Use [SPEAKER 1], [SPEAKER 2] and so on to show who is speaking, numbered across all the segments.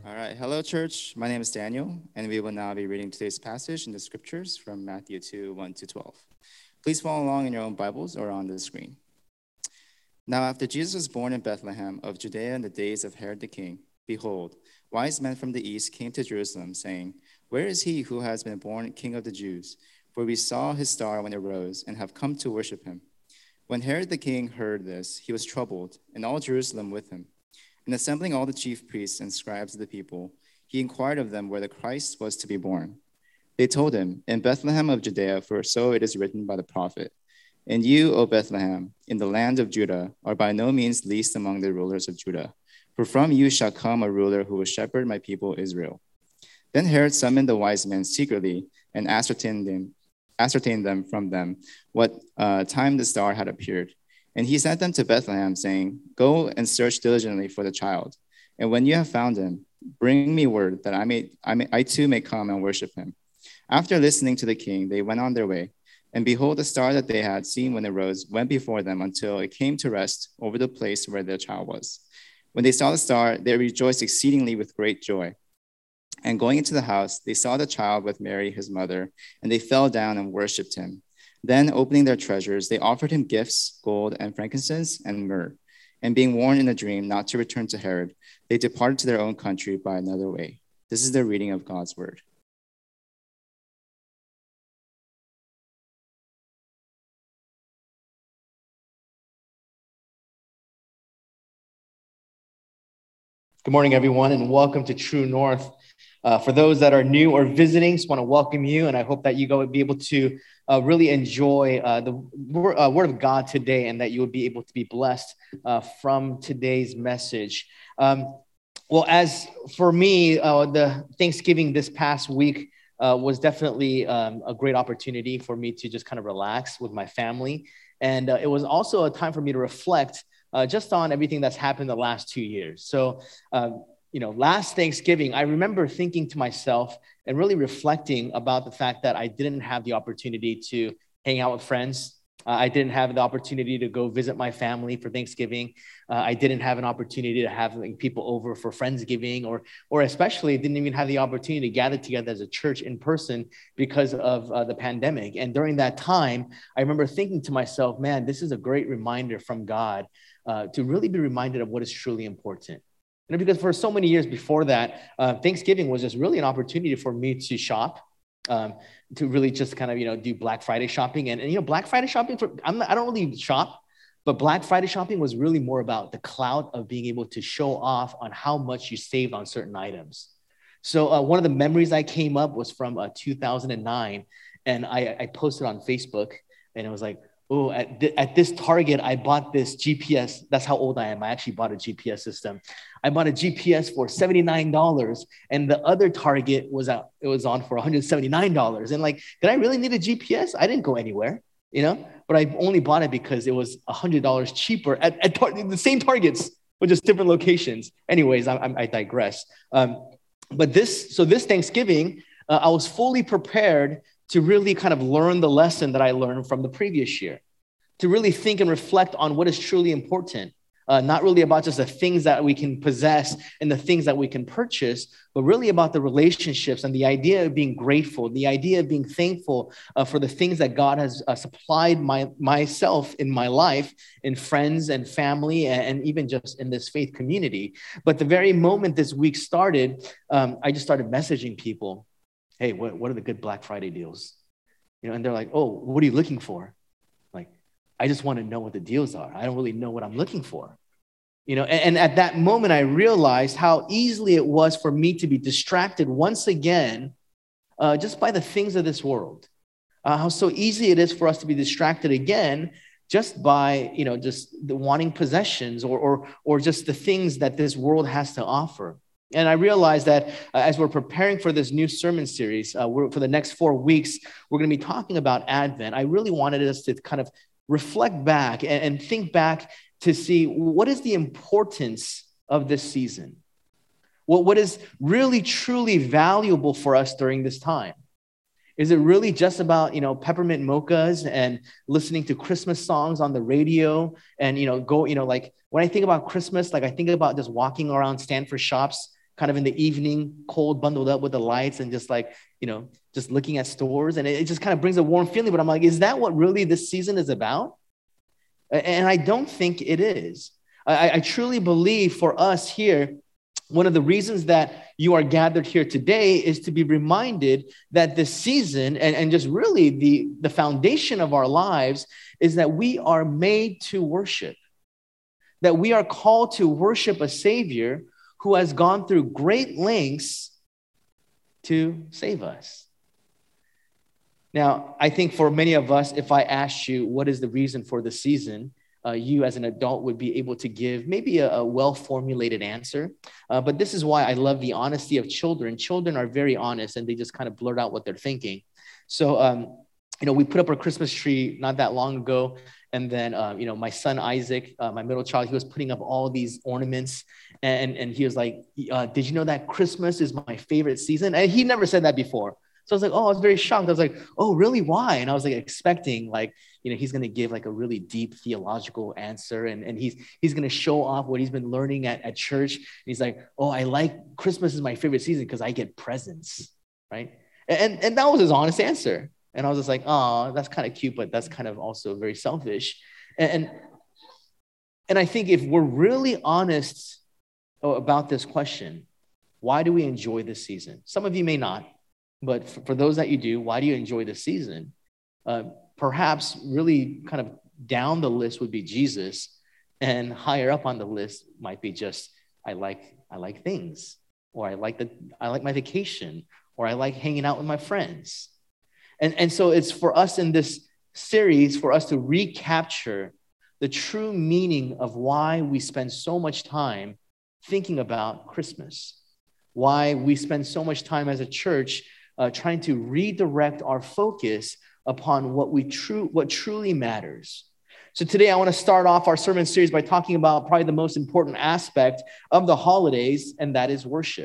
[SPEAKER 1] All right. Hello, church. My name is Daniel, and we will now be reading today's passage in the scriptures from Matthew 2 1 to 12. Please follow along in your own Bibles or on the screen. Now, after Jesus was born in Bethlehem of Judea in the days of Herod the king, behold, wise men from the east came to Jerusalem, saying, "Where is he who has been born King of the Jews? For we saw his star when it rose and have come to worship him." When Herod the king heard this, he was troubled, and all Jerusalem with him. And assembling all the chief priests and scribes of the people, he inquired of them where the Christ was to be born. They told him, "In Bethlehem of Judea, for so it is written by the prophet. And you, O Bethlehem, in the land of Judah, are by no means least among the rulers of Judah. For from you shall come a ruler who will shepherd my people Israel." Then Herod summoned the wise men secretly and ascertained them from them what time the star had appeared. And he sent them to Bethlehem, saying, "Go and search diligently for the child. And when you have found him, bring me word that I too may come and worship him." After listening to the king, they went on their way. And behold, the star that they had seen when it rose went before them until it came to rest over the place where their child was. When they saw the star, they rejoiced exceedingly with great joy. And going into the house, they saw the child with Mary, his mother, and they fell down and worshiped him. Then, opening their treasures, they offered him gifts, gold and frankincense and myrrh. And being warned in a dream not to return to Herod, they departed to their own country by another way. This is the reading of God's word.
[SPEAKER 2] Good morning, everyone, and welcome to True North. For those that are new or visiting, just want to welcome you, and I hope that you will be able to really enjoy the word of God today, and that you will be able to be blessed from today's message. Well, as for me, the Thanksgiving this past week was definitely a great opportunity for me to just kind of relax with my family, and it was also a time for me to reflect just on everything that's happened the last 2 years. So, last Thanksgiving, I remember thinking to myself and really reflecting about the fact that I didn't have the opportunity to hang out with friends. I didn't have the opportunity to go visit my family for Thanksgiving. I didn't have an opportunity to have people over for Friendsgiving, or especially didn't even have the opportunity to gather together as a church in person because of the pandemic. And during that time, I remember thinking to myself, man, this is a great reminder from God to really be reminded of what is truly important. Because for so many years before that, Thanksgiving was just really an opportunity for me to shop, to really just kind of, do Black Friday shopping. And Black Friday shopping, I don't really shop, but Black Friday shopping was really more about the clout of being able to show off on how much you saved on certain items. So one of the memories I came up was from 2009, and I posted on Facebook, and it was like, oh, at this Target, I bought this GPS. That's how old I am. I actually bought a GPS system. I bought a GPS for $79, and the other Target was on for $179. And did I really need a GPS? I didn't go anywhere, but I only bought it because it was $100 cheaper at the same Targets, but just different locations. Anyways, I digress. But this Thanksgiving, I was fully prepared to really kind of learn the lesson that I learned from the previous year, to really think and reflect on what is truly important, not really about just the things that we can possess and the things that we can purchase, but really about the relationships and the idea of being grateful, the idea of being thankful for the things that God has supplied myself in my life, in friends and family, and even just in this faith community. But the very moment this week started, I just started messaging people. Hey, what are the good Black Friday deals? And they're like, oh, what are you looking for? I just want to know what the deals are. I don't really know what I'm looking for. And at that moment, I realized how easily it was for me to be distracted once again, just by the things of this world. How so easy it is for us to be distracted again, just by, just the wanting possessions or just the things that this world has to offer. And I realized that as we're preparing for this new sermon series, for the next 4 weeks, we're going to be talking about Advent. I really wanted us to kind of reflect back and think back to see what is the importance of this season. What is really, truly valuable for us during this time? Is it really just about, peppermint mochas and listening to Christmas songs on the radio and, when I think about Christmas, I think about just walking around Stanford shops kind of in the evening, cold, bundled up with the lights and just like, just looking at stores. And it just kind of brings a warm feeling. But I'm like, is that what really this season is about? And I don't think it is. I truly believe for us here, one of the reasons that you are gathered here today is to be reminded that this season and just really the foundation of our lives is that we are made to worship, that we are called to worship a Savior who has gone through great lengths to save us. Now, I think for many of us, if I asked you what is the reason for the season, you as an adult would be able to give maybe a well-formulated answer. But this is why I love the honesty of children. Children are very honest and they just kind of blurt out what they're thinking. So, we put up our Christmas tree not that long ago. And then, my son, Isaac, my middle child, he was putting up all these ornaments and he was like, did you know that Christmas is my favorite season? And he never said that before. So I was like, oh, I was very shocked. I was like, oh, really? Why? And I was like expecting he's going to give like a really deep theological answer. And he's going to show off what he's been learning at church. And he's like, oh, I like Christmas is my favorite season because I get presents, right? And that was his honest answer. And I was just like, oh, that's kind of cute, but that's kind of also very selfish. And I think if we're really honest about this question, why do we enjoy this season? Some of you may not. But for those that you do, why do you enjoy this season? Perhaps really kind of down the list would be Jesus, and higher up on the list might be just I like things, or I like my vacation, or I like hanging out with my friends. And so it's for us in this series for us to recapture the true meaning of why we spend so much time thinking about Christmas, why we spend so much time as a church trying to redirect our focus upon what truly matters. So today I want to start off our sermon series by talking about probably the most important aspect of the holidays, and that is worship.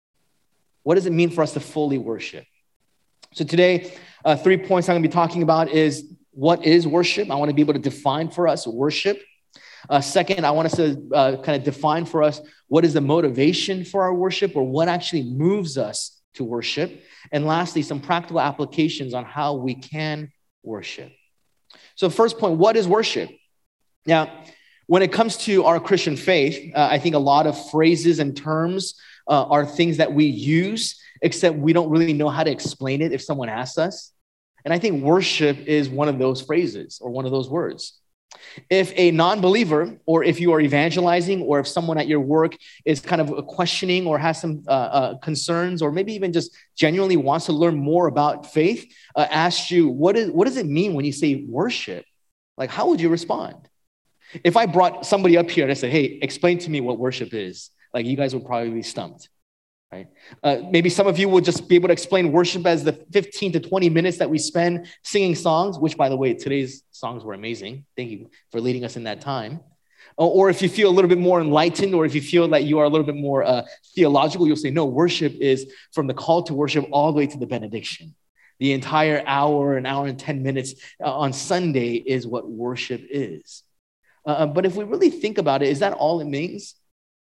[SPEAKER 2] What does it mean for us to fully worship? So today, 3 points I'm going to be talking about is what is worship? I want to be able to define for us worship. Second, I want us to kind of define for us what is the motivation for our worship, or what actually moves us to worship. And lastly, some practical applications on how we can worship. So first point, what is worship? Now, when it comes to our Christian faith, I think a lot of phrases and terms are things that we use, except we don't really know how to explain it if someone asks us. And I think worship is one of those phrases or one of those words. If a non-believer, or if you are evangelizing, or if someone at your work is kind of questioning or has some concerns, or maybe even just genuinely wants to learn more about faith, asks you, what does it mean when you say worship? Like, how would you respond? If I brought somebody up here and I said, hey, explain to me what worship is, like, you guys would probably be stumped. Right? Maybe some of you will just be able to explain worship as the 15 to 20 minutes that we spend singing songs, which, by the way, today's songs were amazing. Thank you for leading us in that time. Or if you feel a little bit more enlightened, or if you feel that you are a little bit more theological, you'll say, no, worship is from the call to worship all the way to the benediction. The entire hour, an hour and 10 minutes on Sunday is what worship is. But if we really think about it, is that all it means?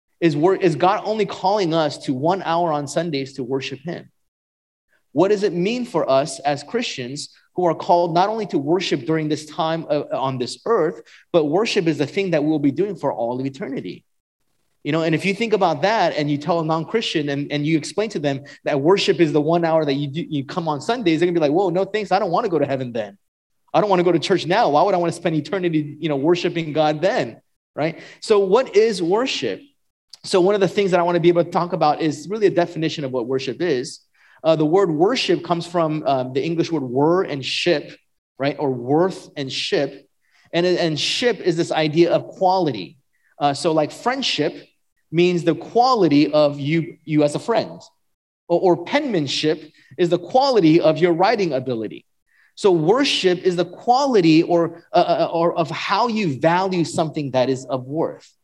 [SPEAKER 2] Is God only calling us to 1 hour on Sundays to worship him? What does it mean for us as Christians who are called not only to worship during this time on this earth, but worship is the thing that we'll be doing for all of eternity? And if you think about that and you tell a non-Christian and you explain to them that worship is the 1 hour that you come on Sundays, they're gonna be like, whoa, no thanks, I don't want to go to heaven then. I don't want to go to church now. Why would I want to spend eternity, worshiping God then, right? So what is worship? So one of the things that I want to be able to talk about is really a definition of what worship is. The word worship comes from the English word were and ship, right? Or worth and ship. And ship is this idea of quality. So like friendship means the quality of you as a friend. Or penmanship is the quality of your writing ability. So worship is the quality or of how you value something that is of worth.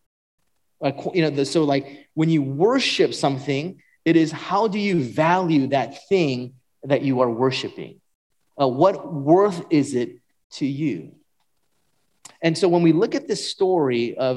[SPEAKER 2] So like when you worship something, it is how do you value that thing that you are worshiping? What worth is it to you? And so when we look at this story of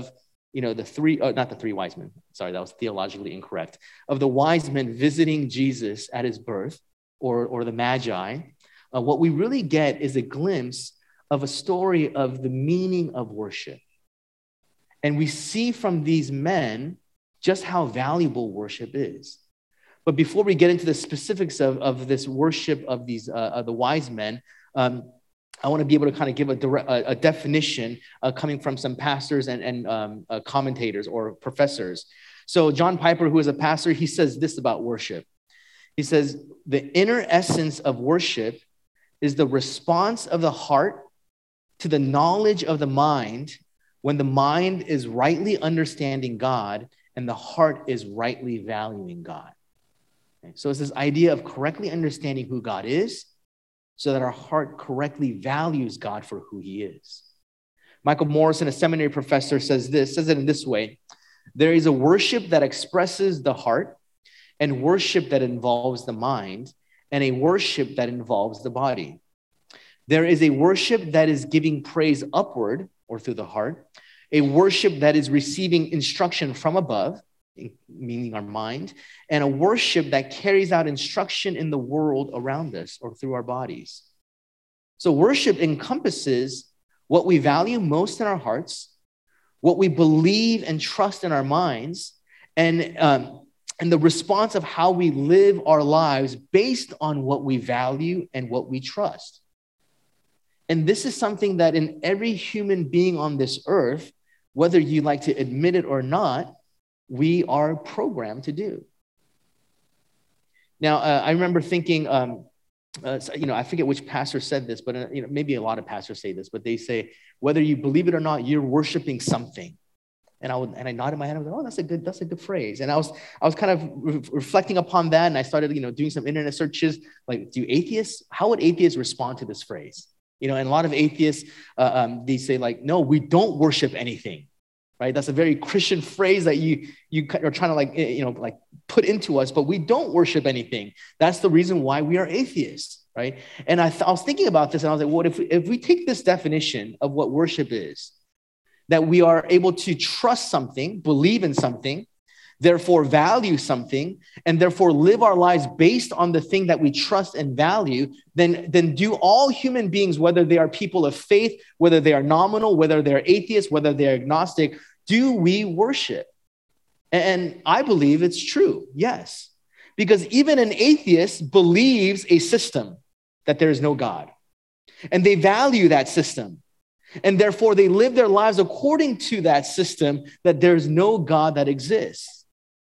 [SPEAKER 2] the three, not the three wise men. Sorry, that was theologically incorrect. Of the wise men visiting Jesus at his birth, or the Magi, what we really get is a glimpse of a story of the meaning of worship. And we see from these men just how valuable worship is. But before we get into the specifics of this worship of these of the wise men, I want to be able to kind of give a definition coming from some pastors and commentators or professors. So John Piper, who is a pastor, he says this about worship. He says, the inner essence of worship is the response of the heart to the knowledge of the mind when the mind is rightly understanding God and the heart is rightly valuing God. Okay? So it's this idea of correctly understanding who God is so that our heart correctly values God for who he is. Michael Morrison, a seminary professor, says it in this way: there is a worship that expresses the heart, and worship that involves the mind, and a worship that involves the body. There is a worship that is giving praise upward or through the heart, a worship that is receiving instruction from above, meaning our mind, and a worship that carries out instruction in the world around us or through our bodies. So worship encompasses what we value most in our hearts, what we believe and trust in our minds, and the response of how we live our lives based on what we value and what we trust. And this is something that in every human being on this earth, whether you like to admit it or not, we are programmed to do. Now, I remember thinking, I forget which pastor said this, but maybe a lot of pastors say this, but they say, whether you believe it or not, you're worshiping something. And I nodded my head. I was like, oh, that's a good phrase. And I was kind of reflecting upon that, and I started, doing some internet searches. Like, how would atheists respond to this phrase? And a lot of atheists, they say like, no, we don't worship anything. Right? That's a very Christian phrase that you are trying to put into us, but we don't worship anything. That's the reason why we are atheists, right? And I was thinking about this, and I was like, what if we take this definition of what worship is, that we are able to trust something, believe in something, therefore value something, and therefore live our lives based on the thing that we trust and value, then do all human beings, whether they are people of faith, whether they are nominal, whether they're atheists, whether they're agnostic, do we worship? And I believe it's true, yes. Because even an atheist believes a system, that there is no God. And they value that system. And therefore they live their lives according to that system, that there's no God that exists.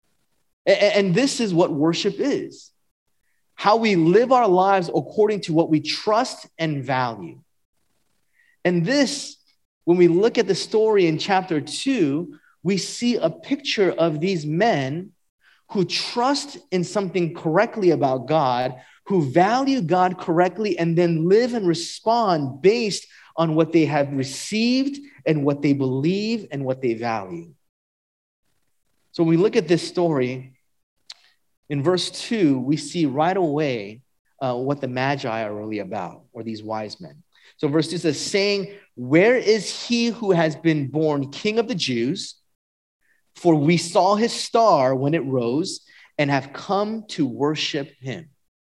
[SPEAKER 2] And this is what worship is. How we live our lives according to what we trust and value. And this, when we look at the story in chapter 2, we see a picture of these men who trust in something correctly about God, who value God correctly, and then live and respond based on what they have received and what they believe and what they value. So when we look at this story, in verse 2, we see right away what the Magi are really about, or these wise men. So verse 2 says, saying, where is he who has been born King of the Jews? For we saw his star when it rose and have come to worship him.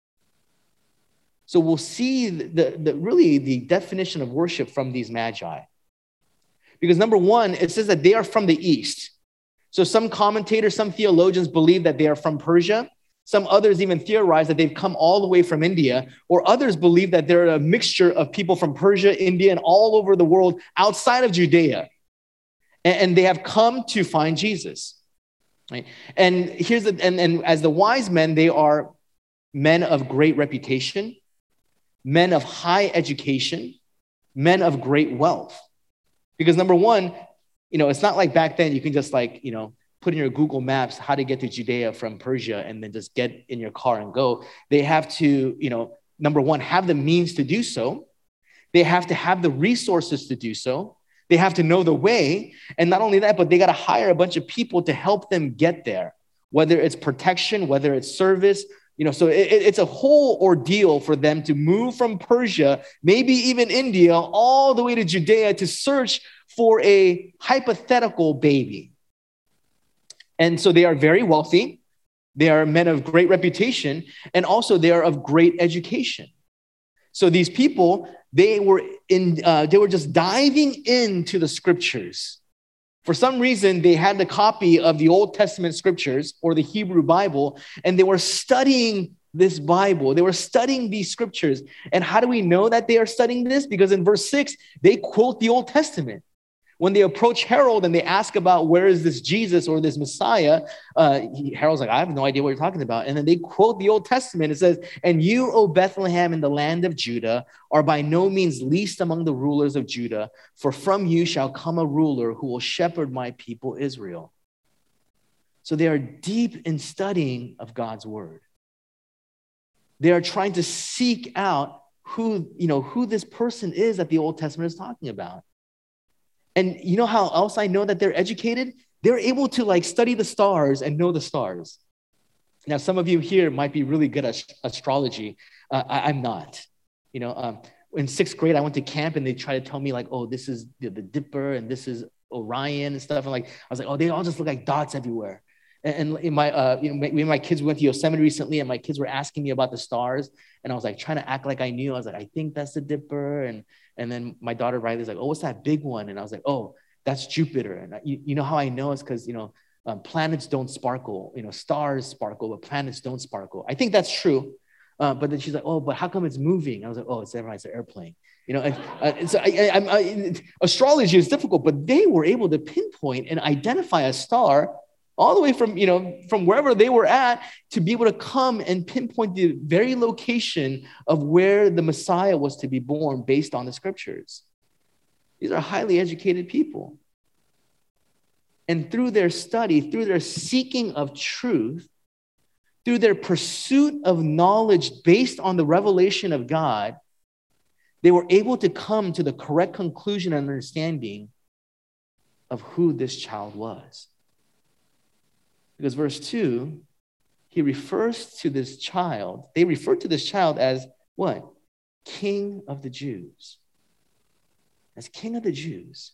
[SPEAKER 2] So we'll see really the definition of worship from these Magi. Because number one, it says that they are from the east. So some commentators, some theologians believe that they are from Persia. Some others even theorize that they've come all the way from India, or others believe that they're a mixture of people from Persia, India, and all over the world outside of Judea. And they have come to find Jesus. Right? And and as the wise men, they are men of great reputation, men of high education, men of great wealth. Because number one, it's not like back then you can just put in your Google Maps how to get to Judea from Persia and then just get in your car and go. They have to, number one, have the means to do so. They have to have the resources to do so. They have to know the way. And not only that, but they got to hire a bunch of people to help them get there, whether it's protection, whether it's service. So it's a whole ordeal for them to move from Persia, maybe even India, all the way to Judea to search for a hypothetical baby. And so they are very wealthy. They are men of great reputation, and also they are of great education. So these people, they were just diving into the scriptures. For some reason, they had the copy of the Old Testament scriptures or the Hebrew Bible, and they were studying this Bible. They were studying these scriptures. And how do we know that they are studying this? Because in verse 6, they quote the Old Testament. When they approach Herod and they ask about where is this Jesus or this Messiah, Harold's like, I have no idea what you're talking about. And then they quote the Old Testament. It says, and you, O Bethlehem, in the land of Judah, are by no means least among the rulers of Judah, for from you shall come a ruler who will shepherd my people Israel. So they are deep in studying of God's word. They are trying to seek out who this person is that the Old Testament is talking about. And you know how else I know that they're educated? They're able to study the stars and know the stars. Now, some of you here might be really good at astrology. I'm not. In sixth grade, I went to camp and they tried to tell me this is the Dipper and this is Orion and stuff. And I was like, oh, they all just look like dots everywhere. And in my kids went to Yosemite recently, and my kids were asking me about the stars, and I was trying to act like I knew. I was like, I think that's the Dipper, and then my daughter Riley's like, oh, what's that big one? And I was like, oh, that's Jupiter. And you know how I know? It's because planets don't sparkle. Stars sparkle, but planets don't sparkle. I think that's true. But then she's like, oh, but how come it's moving? I was like, oh, it's an airplane. Astrology is difficult, but they were able to pinpoint and identify a star all the way from wherever they were at to be able to come and pinpoint the very location of where the Messiah was to be born based on the scriptures. These are highly educated people. And through their study, through their seeking of truth, through their pursuit of knowledge based on the revelation of God, they were able to come to the correct conclusion and understanding of who this child was. Because verse 2, he refers to this child. They refer to this child as what? King of the Jews. As King of the Jews.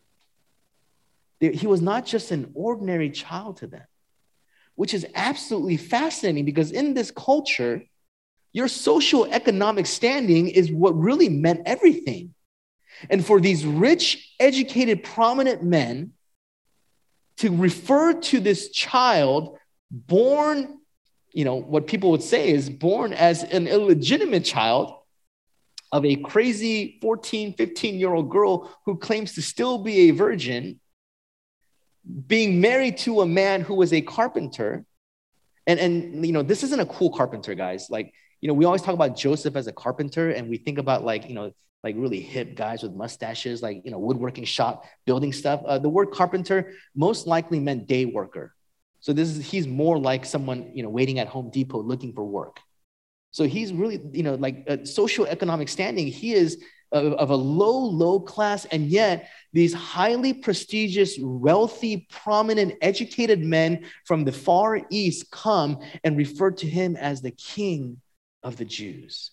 [SPEAKER 2] He was not just an ordinary child to them, which is absolutely fascinating because in this culture, your socioeconomic standing is what really meant everything. And for these rich, educated, prominent men to refer to this child born, what people would say is born as an illegitimate child of a crazy 14, 15-year-old girl who claims to still be a virgin, being married to a man who was a carpenter. And this isn't a cool carpenter, guys. We always talk about Joseph as a carpenter, and we think about really hip guys with mustaches, woodworking shop, building stuff. The word carpenter most likely meant day worker. So he's more like someone, waiting at Home Depot looking for work. So he's really, socioeconomic standing. He is of a low class, and yet these highly prestigious, wealthy, prominent, educated men from the Far East come and refer to him as the King of the Jews.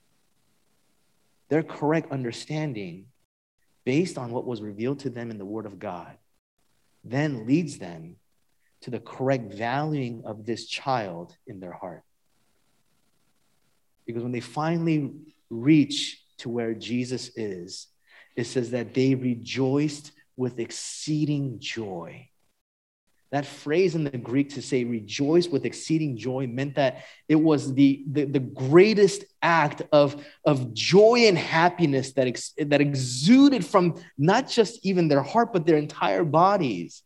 [SPEAKER 2] Their correct understanding, based on what was revealed to them in the Word of God, then leads them to the correct valuing of this child in their heart. Because when they finally reach to where Jesus is, it says that they rejoiced with exceeding joy. That phrase in the Greek to say rejoice with exceeding joy meant that it was the greatest act of joy and happiness that exuded from not just even their heart, but their entire bodies.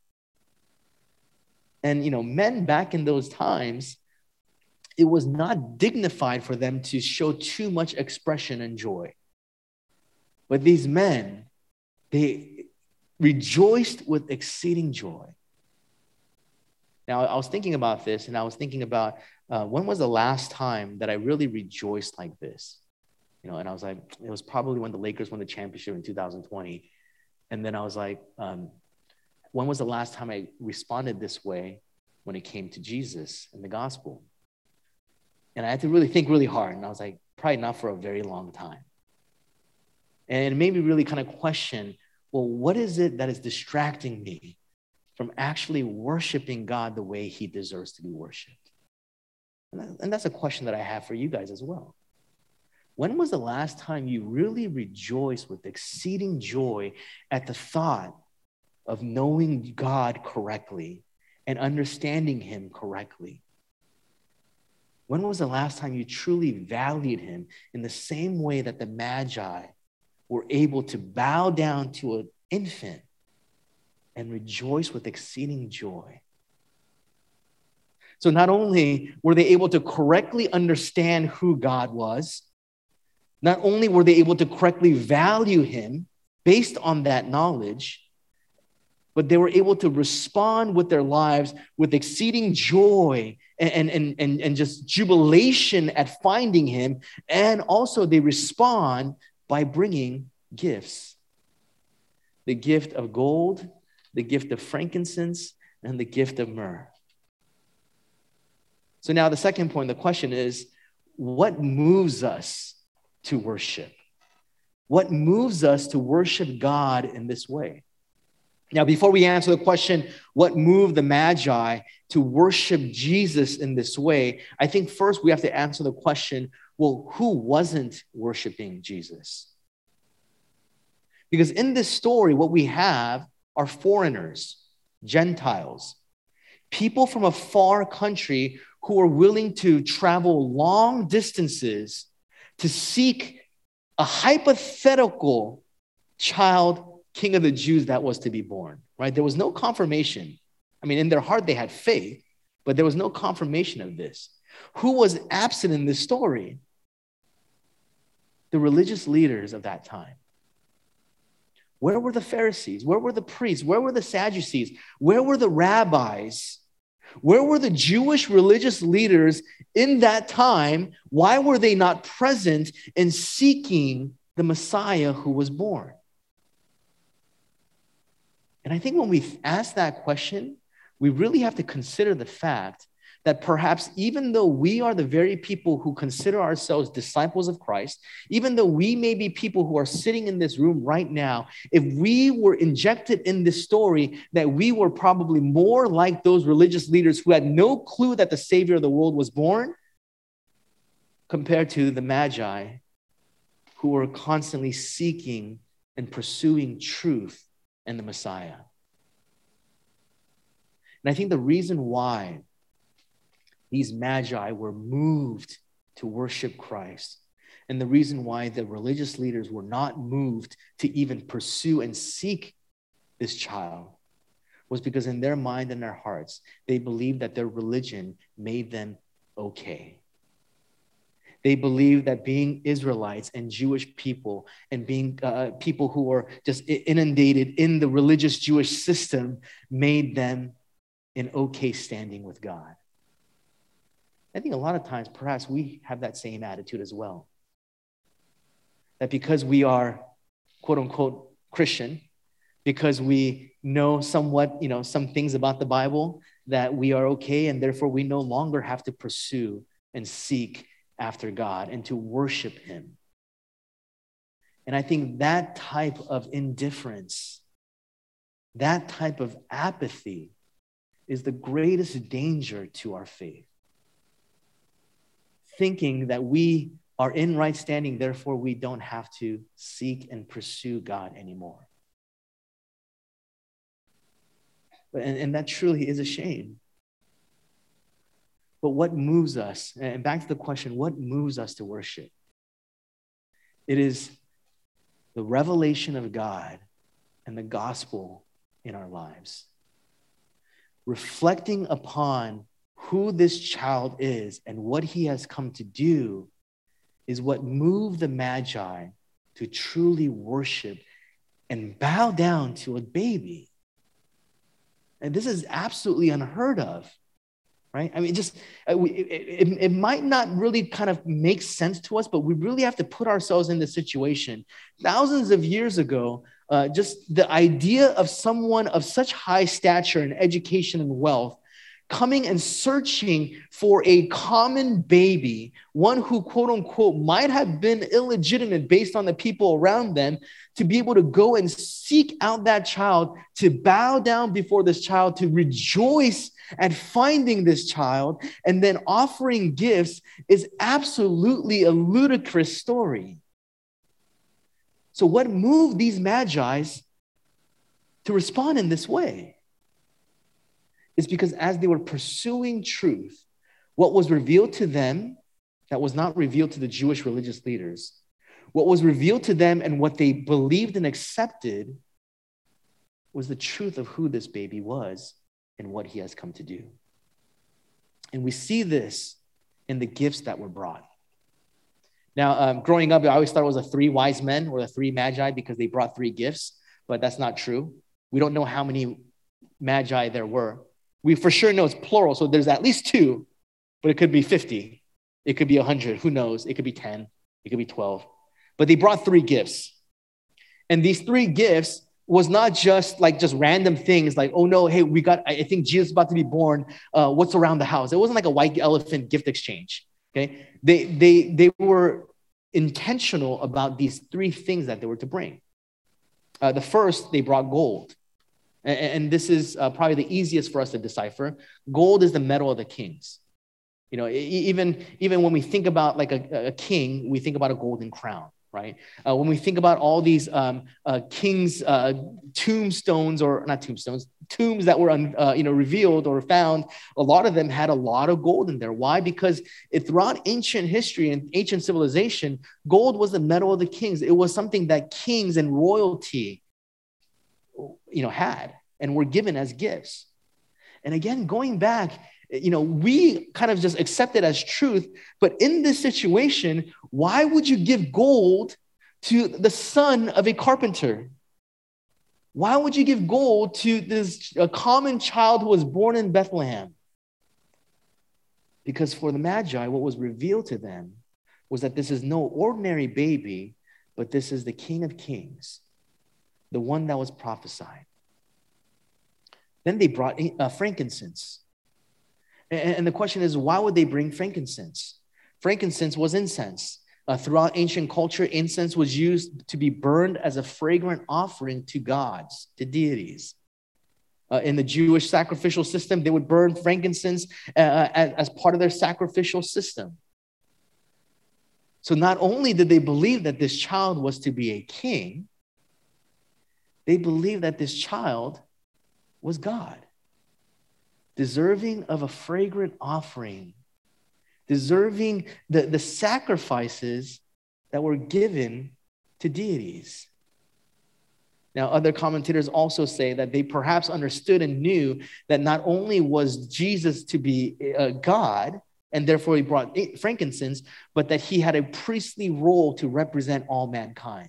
[SPEAKER 2] And, men back in those times, it was not dignified for them to show too much expression and joy. But these men, they rejoiced with exceeding joy. Now, I was thinking about this, and I was thinking about when was the last time that I really rejoiced like this? And I was like, it was probably when the Lakers won the championship in 2020. And then I was like, when was the last time I responded this way when it came to Jesus and the gospel? And I had to really think really hard. And I was like, probably not for a very long time. And it made me really kind of question, well, what is it that is distracting me from actually worshiping God the way he deserves to be worshiped? And that's a question that I have for you guys as well. When was the last time you really rejoiced with exceeding joy at the thought of knowing God correctly and understanding him correctly? When was the last time you truly valued him in the same way that the Magi were able to bow down to an infant and rejoice with exceeding joy? So not only were they able to correctly understand who God was, not only were they able to correctly value him based on that knowledge, but they were able to respond with their lives with exceeding joy and just jubilation at finding him. And also they respond by bringing gifts. The gift of gold, the gift of frankincense, and the gift of myrrh. So now the second point, the question is, what moves us to worship? What moves us to worship God in this way? Now, before we answer the question, what moved the Magi to worship Jesus in this way, I think first we have to answer the question, well, who wasn't worshiping Jesus? Because in this story, what we have are foreigners, Gentiles, people from a far country who are willing to travel long distances to seek a hypothetical child, king of the Jews that was to be born, right? There was no confirmation. I mean, in their heart, they had faith, but there was no confirmation of this. Who was absent in this story? The religious leaders of that time. Where were the Pharisees? Where were the priests? Where were the Sadducees? Where were the rabbis? Where were the Jewish religious leaders in that time? Why were they not present in seeking the Messiah who was born? And I think when we ask that question, we really have to consider the fact that perhaps even though we are the very people who consider ourselves disciples of Christ, even though we may be people who are sitting in this room right now, if we were injected in this story, that we were probably more like those religious leaders who had no clue that the Savior of the world was born, compared to the Magi who were constantly seeking and pursuing truth and the Messiah. And I think the reason why these Magi were moved to worship Christ, and the reason why the religious leaders were not moved to even pursue and seek this child, was because in their mind and their hearts, they believed that their religion made them okay. They believed that being Israelites and Jewish people and being people who were just inundated in the religious Jewish system made them in okay standing with God. I think a lot of times, perhaps we have that same attitude as well. That because we are, quote unquote, Christian, because we know somewhat, some things about the Bible, that we are okay, and therefore we no longer have to pursue and seek after God and to worship him. And I think that type of indifference, that type of apathy is the greatest danger to our faith. Thinking that we are in right standing, therefore we don't have to seek and pursue God anymore. And that truly is a shame. But what moves us, and back to the question, what moves us to worship? It is the revelation of God and the gospel in our lives. Reflecting upon who this child is and what he has come to do is what moved the Magi to truly worship and bow down to a baby. And this is absolutely unheard of, right? I mean, it might not really kind of make sense to us, but we really have to put ourselves in this situation. Thousands of years ago, just the idea of someone of such high stature and education and wealth coming and searching for a common baby, one who, quote unquote, might have been illegitimate based on the people around them, to be able to go and seek out that child, to bow down before this child, to rejoice at finding this child, and then offering gifts is absolutely a ludicrous story. So what moved these magi to respond in this way? Is because as they were pursuing truth, what was revealed to them that was not revealed to the Jewish religious leaders, what was revealed to them and what they believed and accepted was the truth of who this baby was and what he has come to do. And we see this in the gifts that were brought. Now, growing up, I always thought it was the three wise men or the three magi because they brought three gifts, but that's not true. We don't know how many magi there were. We for sure know it's plural, so there's at least two, but it could be 50. It could be 100. Who knows? It could be 10. It could be 12. But they brought three gifts. And these three gifts was not just random things like, oh no, hey, I think Jesus is about to be born. What's around the house? It wasn't like a white elephant gift exchange. Okay. They were intentional about these three things that they were to bring. The first, they brought gold. And this is probably the easiest for us to decipher. Gold is the metal of the kings. You know, even when we think about like a king, we think about a golden crown, right? When we think about all these kings' tombstones, or not tombstones, tombs that were revealed or found, a lot of them had a lot of gold in there. Why? Because throughout ancient history and ancient civilization, gold was the metal of the kings. It was something that kings and royalty had and were given as gifts. And again, going back, we kind of just accept it as truth. But in this situation, why would you give gold to the son of a carpenter? Why would you give gold to a common child who was born in Bethlehem? Because for the Magi, what was revealed to them was that this is no ordinary baby, but this is the King of Kings, the one that was prophesied. Then they brought frankincense. And the question is, why would they bring frankincense? Frankincense was incense. Throughout ancient culture, incense was used to be burned as a fragrant offering to gods, to deities. In the Jewish sacrificial system, they would burn frankincense as part of their sacrificial system. So not only did they believe that this child was to be a king, they believed that this child was God, deserving of a fragrant offering, deserving the sacrifices that were given to deities. Now, other commentators also say that they perhaps understood and knew that not only was Jesus to be God, and therefore he brought frankincense, but that he had a priestly role to represent all mankind.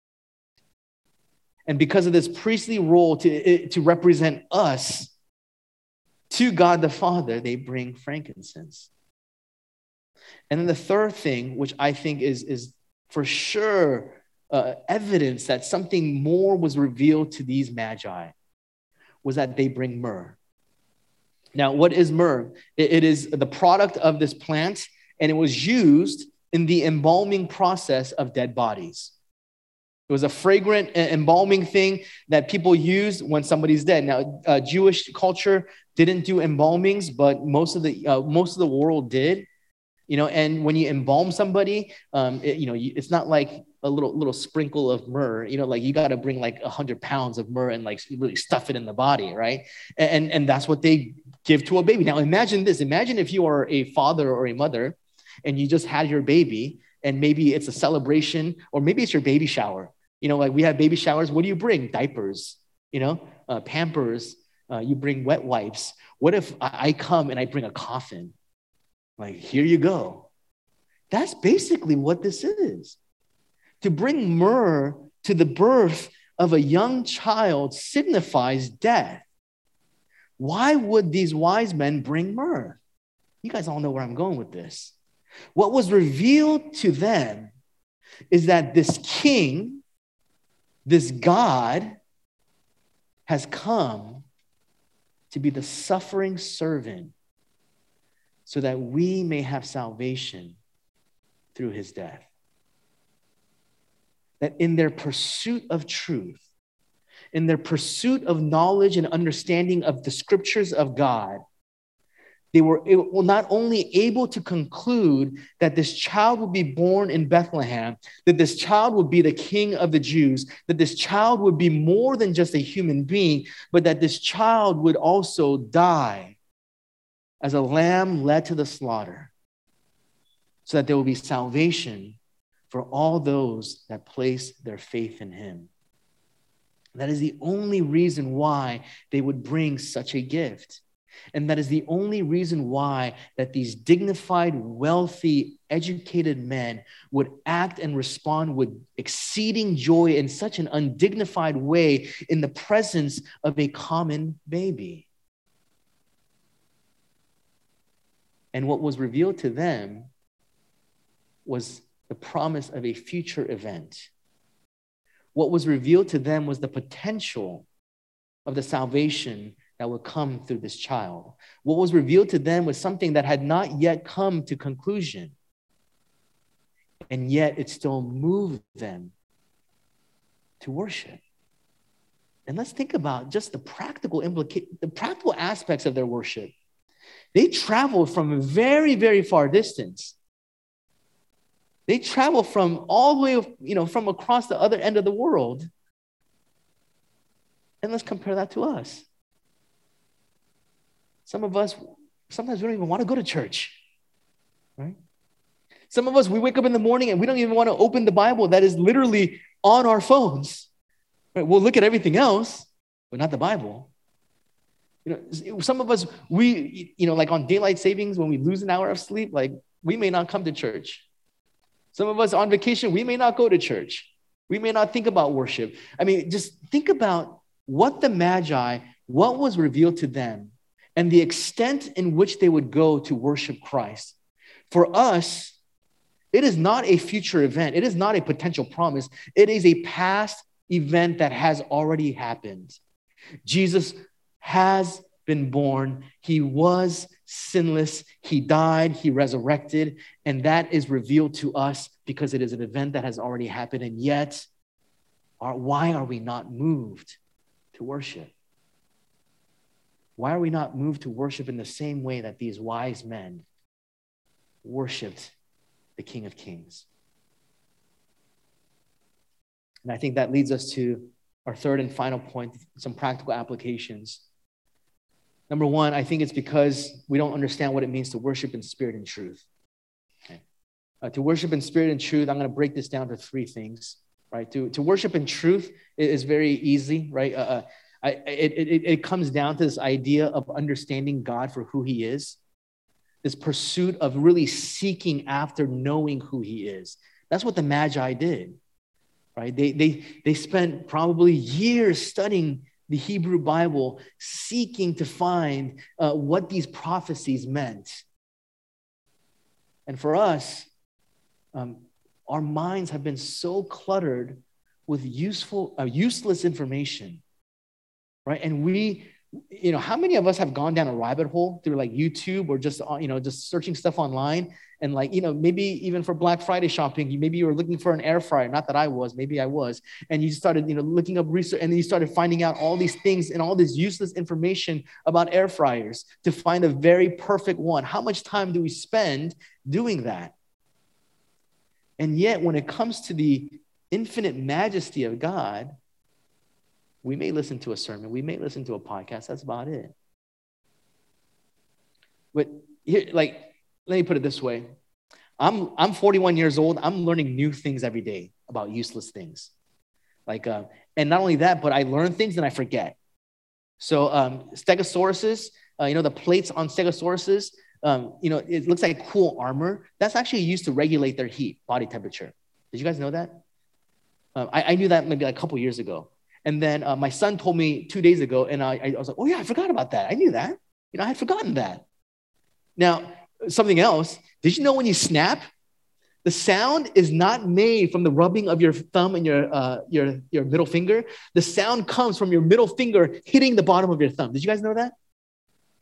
[SPEAKER 2] And because of this priestly role to represent us to God the Father, they bring frankincense. And then the third thing, which I think is for sure evidence that something more was revealed to these magi, was that they bring myrrh. Now, what is myrrh? It is the product of this plant, and it was used in the embalming process of dead bodies. It was a fragrant embalming thing that people used when somebody's dead. Now, Jewish culture didn't do embalmings, but most of the world did. And when you embalm somebody, it's not like a little sprinkle of myrrh. You got to bring like 100 pounds of myrrh and like really stuff it in the body, right? And that's what they give to a baby. Now, imagine this. Imagine if you are a father or a mother, and you just had your baby, and maybe it's a celebration, or maybe it's your baby shower. Like we have baby showers. What do you bring? Diapers, Pampers. You bring wet wipes. What if I come and I bring a coffin? Like, here you go. That's basically what this is. To bring myrrh to the birth of a young child signifies death. Why would these wise men bring myrrh? You guys all know where I'm going with this. What was revealed to them is that this king, this God, has come to be the suffering servant so that we may have salvation through his death. That in their pursuit of truth, in their pursuit of knowledge and understanding of the scriptures of God, they were not only able to conclude that this child would be born in Bethlehem, that this child would be the king of the Jews, that this child would be more than just a human being, but that this child would also die as a lamb led to the slaughter, so that there will be salvation for all those that place their faith in him. That is the only reason why they would bring such a gift. And that is the only reason why that these dignified, wealthy, educated men would act and respond with exceeding joy in such an undignified way in the presence of a common baby. And what was revealed to them was the promise of a future event. What was revealed to them was the potential of the salvation that would come through this child. What was revealed to them was something that had not yet come to conclusion. And yet it still moved them to worship. And let's think about just the practical aspects of their worship. They traveled from a very, very far distance. They traveled from all the way, from across the other end of the world. And let's compare that to us. Some of us, sometimes we don't even want to go to church, right? Some of us, we wake up in the morning and we don't even want to open the Bible that is literally on our phones. Right? We'll look at everything else, but not the Bible. Some of us, we, like on daylight savings, when we lose an hour of sleep, like we may not come to church. Some of us on vacation, we may not go to church. We may not think about worship. I mean, just think about what the Magi, what was revealed to them, and the extent in which they would go to worship Christ. For us, it is not a future event. It is not a potential promise. It is a past event that has already happened. Jesus has been born. He was sinless. He died. He resurrected. And that is revealed to us because it is an event that has already happened. And yet, why are we not moved to worship? Why are we not moved to worship in the same way that these wise men worshiped the King of Kings? And I think that leads us to our third and final point, some practical applications. Number one, I think it's because we don't understand what it means to worship in spirit and truth. Okay. To worship in spirit and truth, I'm going to break this down to three things. Right? To worship in truth is very easy, right? It comes down to this idea of understanding God for who he is, this pursuit of really seeking after knowing who he is. That's what the Magi did, right? They spent probably years studying the Hebrew Bible, seeking to find what these prophecies meant. And for us, our minds have been so cluttered with useless information. Right. And how many of us have gone down a rabbit hole through like YouTube or just searching stuff online and maybe even for Black Friday shopping, maybe you were looking for an air fryer. Not that I was, maybe I was. And you started, looking up research and then you started finding out all these things and all this useless information about air fryers to find a very perfect one. How much time do we spend doing that? And yet when it comes to the infinite majesty of God, we may listen to a sermon. We may listen to a podcast. That's about it. But here, let me put it this way. I'm 41 years old. I'm learning new things every day about useless things. And not only that, but I learn things and I forget. So stegosauruses, the plates on stegosauruses, it looks like cool armor. That's actually used to regulate their heat, body temperature. Did you guys know that? I knew that maybe like a couple years ago. And then my son told me 2 days ago, and I was like, oh, yeah, I forgot about that. I knew that. I had forgotten that. Now, something else. Did you know when you snap, the sound is not made from the rubbing of your thumb and your middle finger. The sound comes from your middle finger hitting the bottom of your thumb. Did you guys know that?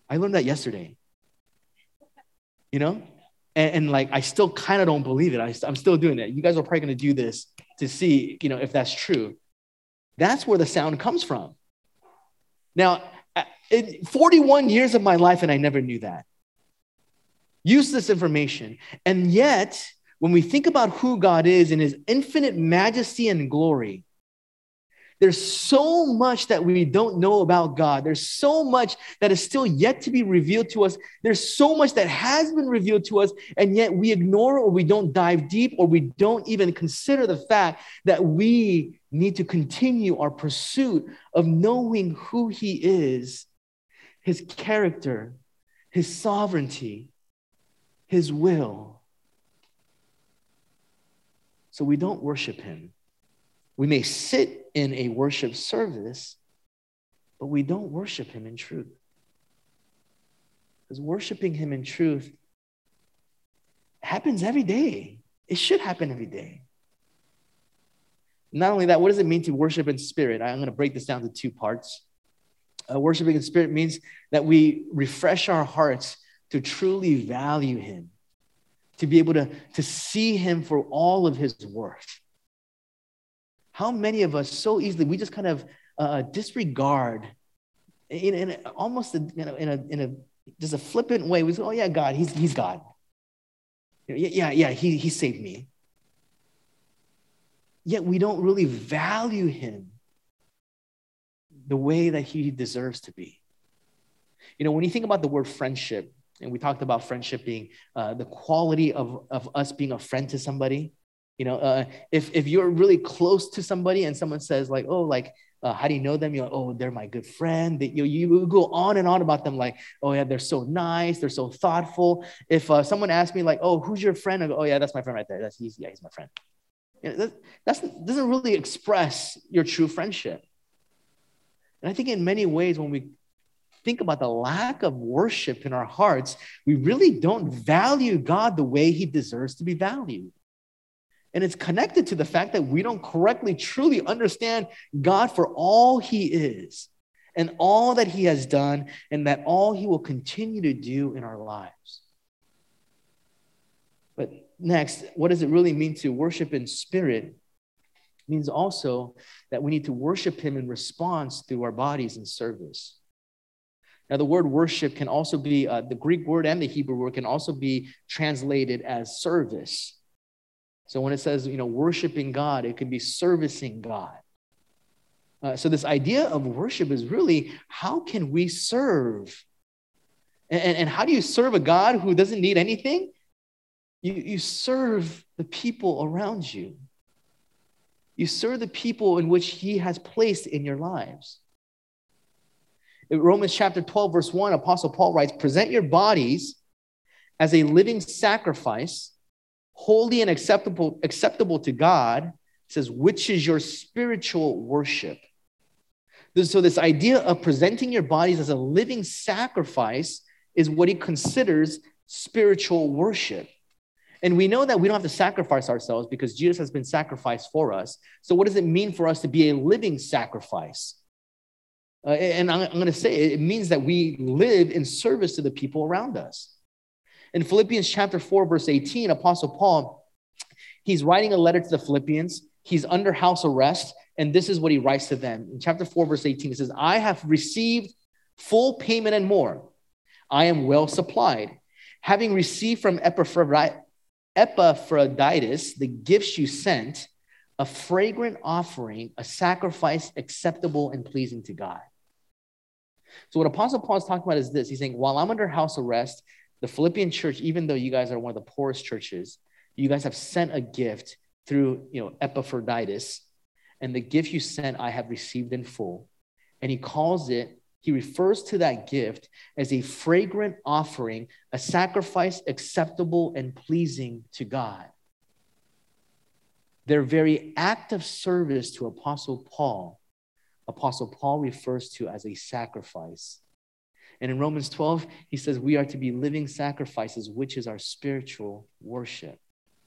[SPEAKER 2] I learned that yesterday, you know? And like, I still kind of don't believe it. I'm still doing it. You guys are probably going to do this to see, if that's true. That's where the sound comes from. Now, 41 years of my life, and I never knew that. Useless information. And yet, when we think about who God is in his infinite majesty and glory, there's so much that we don't know about God. There's so much that is still yet to be revealed to us. There's so much that has been revealed to us, and yet we ignore or we don't dive deep or we don't even consider the fact that we need to continue our pursuit of knowing who he is, his character, his sovereignty, his will. So we don't worship him. We may sit in a worship service, but we don't worship him in truth. Because worshiping him in truth happens every day. It should happen every day. Not only that, what does it mean to worship in spirit? I'm going to break this down to two parts. Worshiping in spirit means that we refresh our hearts to truly value him, to be able to see him for all of his worth. How many of us so easily, we just kind of disregard in almost in a just a flippant way. We say, oh yeah, God, he's God. Yeah, he saved me. Yet we don't really value him the way that he deserves to be. When you think about the word friendship, and we talked about friendship being the quality of us being a friend to somebody. If you're really close to somebody and someone says like, oh, like, how do you know them? You're like, oh, they're my good friend. You go on and on about them like, oh yeah, they're so nice. They're so thoughtful. If someone asks me like, oh, who's your friend? I go, oh yeah, that's my friend right there. He's my friend. That doesn't really express your true friendship. And I think in many ways, when we think about the lack of worship in our hearts, we really don't value God the way he deserves to be valued. And it's connected to the fact that we don't correctly, truly understand God for all he is and all that he has done and that all he will continue to do in our lives. But next, what does it really mean to worship in spirit? It means also that we need to worship him in response through our bodies in service. Now, the word worship can also be, the Greek word and the Hebrew word can also be translated as service. So when it says, worshiping God, it could be servicing God. So this idea of worship is really, how can we serve? And how do you serve a God who doesn't need anything? You serve the people around you. You serve the people in which he has placed in your lives. In Romans chapter 12, verse 1, Apostle Paul writes, present your bodies as a living sacrifice, holy and acceptable to God, says, which is your spiritual worship. So this idea of presenting your bodies as a living sacrifice is what he considers spiritual worship. And we know that we don't have to sacrifice ourselves because Jesus has been sacrificed for us. So what does it mean for us to be a living sacrifice? And I'm going to say it means that we live in service to the people around us. In Philippians chapter 4, verse 18, Apostle Paul, he's writing a letter to the Philippians. He's under house arrest, and this is what he writes to them. In chapter 4, verse 18, it says, I have received full payment and more. I am well supplied. Having received from Epaphroditus the gifts you sent, a fragrant offering, a sacrifice acceptable and pleasing to God. So what Apostle Paul is talking about is this. He's saying, while I'm under house arrest, the Philippian church, even though you guys are one of the poorest churches, you guys have sent a gift through, Epaphroditus, and the gift you sent, I have received in full. And he refers to that gift as a fragrant offering, a sacrifice acceptable and pleasing to God. Their very act of service to Apostle Paul refers to as a sacrifice. And in Romans 12, he says we are to be living sacrifices, which is our spiritual worship.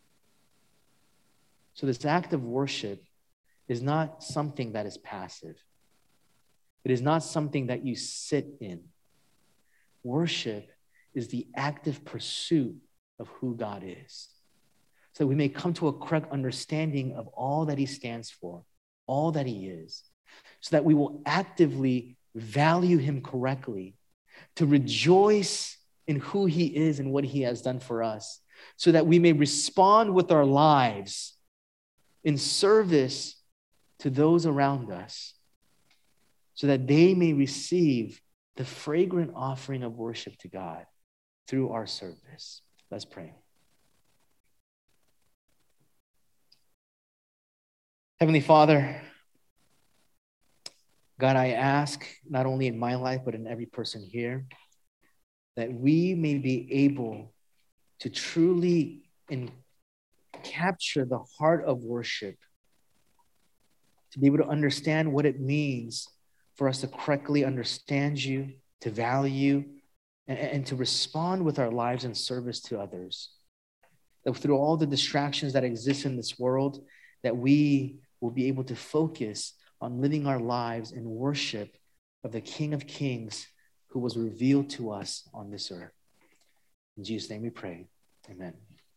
[SPEAKER 2] So this act of worship is not something that is passive. It is not something that you sit in. worship is the active pursuit of who God is. So we may come to a correct understanding of all that he stands for, all that he is, so that we will actively value him correctly, to rejoice in who he is and what he has done for us, so that we may respond with our lives in service to those around us, so that they may receive the fragrant offering of worship to God through our service. Let's pray. Heavenly Father, God, I ask, not only in my life, but in every person here, that we may be able to truly capture the heart of worship, to be able to understand what it means for us to correctly understand you, to value, and to respond with our lives in service to others. That through all the distractions that exist in this world, that we will be able to focus on living our lives in worship of the King of Kings who was revealed to us on this earth. In Jesus' name we pray. Amen.